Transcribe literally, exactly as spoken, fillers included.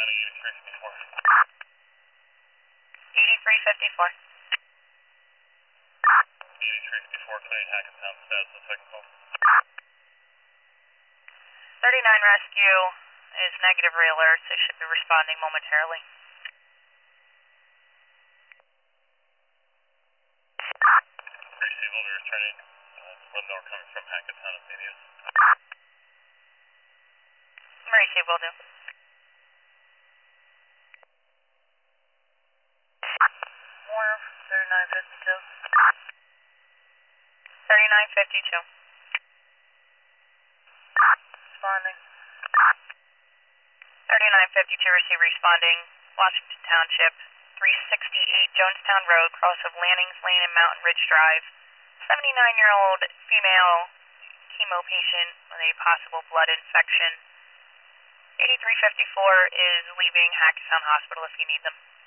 responding eighty-three fifty-four. eighty-three fifty-four. eighty-three fifty-four, Clayton Hackettstown, status of the second call. thirty-nine rescue is negative re-alert, so should be responding momentarily. Receive, will be returning. Uh, let them know we're coming from Hackettstown if they need us. Receive, will do. Warner, thirty-nine fifty-two. thirty-nine fifty-two. Responding. thirty-nine fifty-two, receive responding. Washington Township, three sixty-eight Jonestown Road, cross of Lannings Lane and Mountain Ridge Drive. seventy-nine-year-old female chemo patient with a possible blood infection. eighty-three fifty-four is leaving Hackettstown Hospital if you need them.